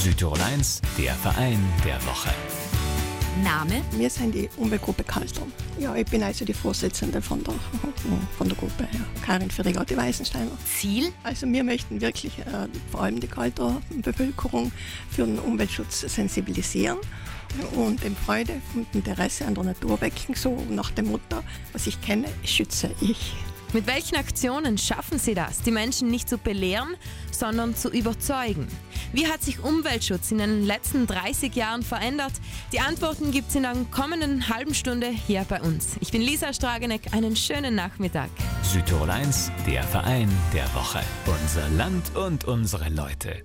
Südtirol 1, der Verein der Woche. Name? Wir sind die Umweltgruppe Kaltern. Ja, ich bin also die Vorsitzende von der Gruppe, ja. Karin Ferrigotti-Weißensteiner. Ziel? Also wir möchten wirklich vor allem die Kalter Bevölkerung für den Umweltschutz sensibilisieren und dem Freude und Interesse an der Natur wecken, so nach dem Motto, was ich kenne, schütze ich. Mit welchen Aktionen schaffen Sie das, die Menschen nicht zu belehren, sondern zu überzeugen? Wie hat sich Umweltschutz in den letzten 30 Jahren verändert? Die Antworten gibt es in der kommenden halben Stunde hier bei uns. Ich bin Lisa Strageneck, einen schönen Nachmittag. Südtirol 1, der Verein der Woche. Unser Land und unsere Leute.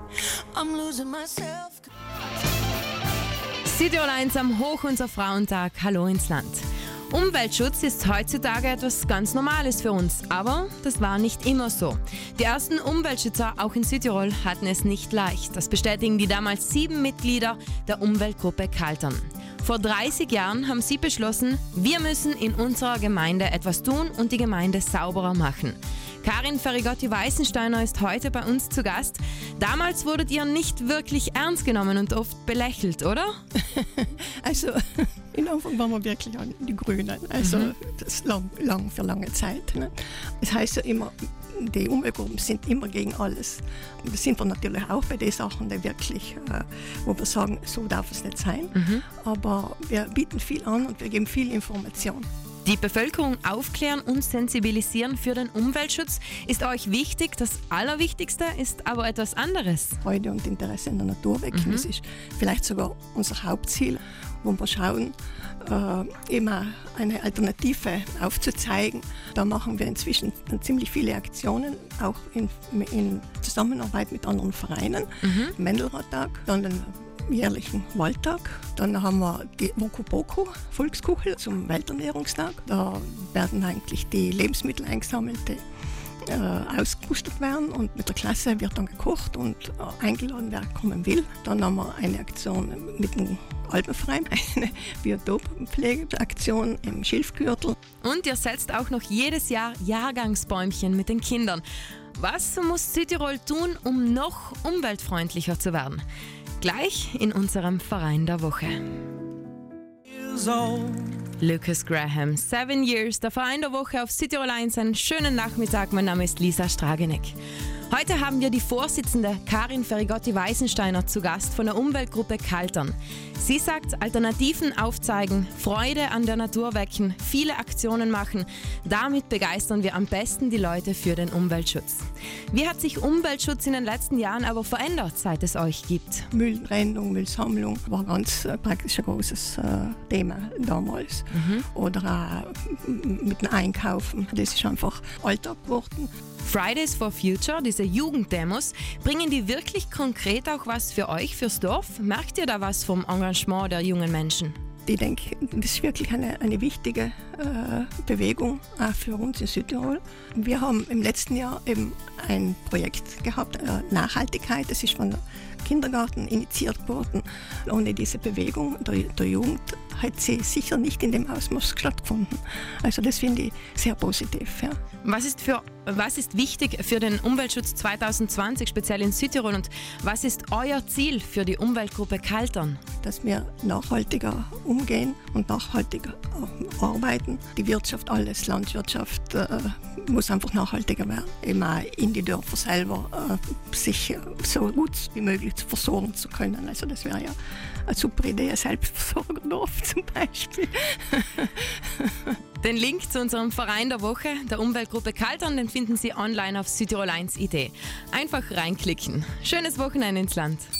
Südtirol 1 am Hoch unser Frauentag. Hallo ins Land. Umweltschutz ist heutzutage etwas ganz Normales für uns, aber das war nicht immer so. Die ersten Umweltschützer, auch in Südtirol, hatten es nicht leicht. Das bestätigen die damals 7 Mitglieder der Umweltgruppe Kaltern. Vor 30 Jahren haben sie beschlossen, wir müssen in unserer Gemeinde etwas tun und die Gemeinde sauberer machen. Karin Ferrigotti-Weißensteiner ist heute bei uns zu Gast. Damals wurdet ihr nicht wirklich ernst genommen und oft belächelt, oder? Also in Anfang waren wir wirklich die Grünen, also das lang für lange Zeit. Ne? Das heißt ja immer, die Umweltgruppen sind immer gegen alles. Und das sind wir natürlich auch bei den Sachen, die wirklich, wo wir sagen, so darf es nicht sein. Aber wir bieten viel an und wir geben viel Information. Die Bevölkerung aufklären und sensibilisieren für den Umweltschutz ist euch wichtig. Das Allerwichtigste ist aber etwas anderes. Freude und Interesse in der Natur wecken, das ist vielleicht sogar unser Hauptziel, wo wir schauen, immer eine Alternative aufzuzeigen. Da machen wir inzwischen ziemlich viele Aktionen, auch in Zusammenarbeit mit anderen Vereinen. Mendelradtag, dann den jährlichen Waldtag. Dann haben wir die Woku Volkskuchel zum Welternährungstag. Da werden eigentlich die Lebensmittel eingesammelt, die ausgemustert werden und mit der Klasse wird dann gekocht und eingeladen, wer kommen will. Dann haben wir eine Aktion mit dem Alpenverein, eine Biotoppflegeaktion im Schilfgürtel. Und ihr setzt auch noch jedes Jahr Jahrgangsbäumchen mit den Kindern. Was muss Südtirol tun, um noch umweltfreundlicher zu werden? Gleich in unserem Verein der Woche. Lucas Graham, 7 Years, der Verein der Woche auf Südtirol 1. Einen schönen Nachmittag, mein Name ist Lisa Strageneck. Heute haben wir die Vorsitzende Karin Ferrigotti-Weißensteiner zu Gast von der Umweltgruppe Kaltern. Sie sagt, Alternativen aufzeigen, Freude an der Natur wecken, viele Aktionen machen. Damit begeistern wir am besten die Leute für den Umweltschutz. Wie hat sich Umweltschutz in den letzten Jahren aber verändert, seit es euch gibt? Mülltrennung, Müllsammlung war ganz praktisch ein großes Thema damals. Oder auch mit dem Einkaufen. Das ist einfach Alltag geworden. Fridays for Future, diese Jugenddemos, bringen die wirklich konkret auch was für euch, fürs Dorf? Merkt ihr da was vom Engagement der jungen Menschen? Ich denke, das ist wirklich eine wichtige Bewegung auch für uns in Südtirol. Wir haben im letzten Jahr eben ein Projekt gehabt, Nachhaltigkeit. Das ist von der Kindergarten initiiert worden. Ohne diese Bewegung der Jugend hat sie sicher nicht in dem Ausmaß stattgefunden. Also das finde ich sehr positiv. Ja. Was ist wichtig für den Umweltschutz 2020, speziell in Südtirol, und was ist euer Ziel für die Umweltgruppe Kaltern? Dass wir nachhaltiger umgehen und nachhaltiger arbeiten. Die Wirtschaft, alles, Landwirtschaft muss einfach nachhaltiger werden. Eben auch in die Dörfer selber sich so gut wie möglich versorgen zu können. Also das wäre ja eine super Idee, ein Selbstversorgerdorf zum Beispiel. Den Link zu unserem Verein der Woche, der Umweltgruppe Kaltern, den finden Sie online auf Südtirol 1 Idee. Einfach reinklicken. Schönes Wochenende ins Land.